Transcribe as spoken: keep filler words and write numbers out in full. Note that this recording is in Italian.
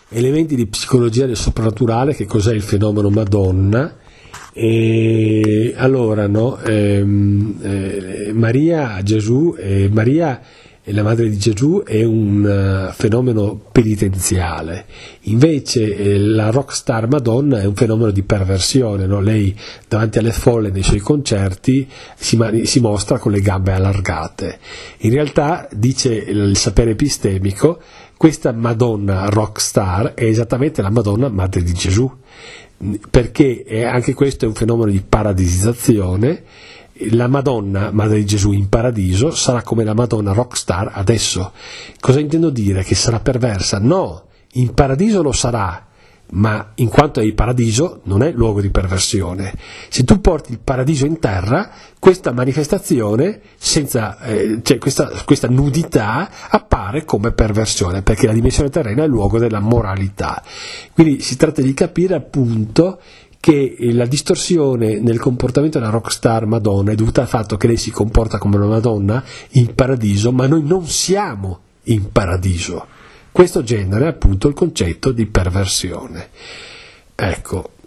elementi di psicologia del soprannaturale, che cos'è il fenomeno Madonna. E allora, no, ehm, eh, Maria, Gesù, eh, Maria, la madre di Gesù, è un uh, fenomeno penitenziale, invece eh, la rockstar Madonna è un fenomeno di perversione, no? Lei davanti alle folle nei suoi concerti si, mani- si mostra con le gambe allargate. In realtà, dice il sapere epistemico, questa Madonna rockstar è esattamente la Madonna madre di Gesù, perché è, anche questo è un fenomeno di paradisizzazione. La Madonna, madre di Gesù in paradiso, sarà come la Madonna rockstar adesso. Cosa intendo dire? Che sarà perversa? No, in paradiso lo sarà, ma in quanto è il paradiso non è luogo di perversione. Se tu porti il paradiso in terra, questa manifestazione, senza, eh, cioè questa, questa nudità appare come perversione, perché la dimensione terrena è il luogo della moralità. Quindi si tratta di capire appunto che la distorsione nel comportamento della rockstar Madonna è dovuta al fatto che lei si comporta come una Madonna in paradiso, ma noi non siamo in paradiso. Questo genera appunto il concetto di perversione. Ecco,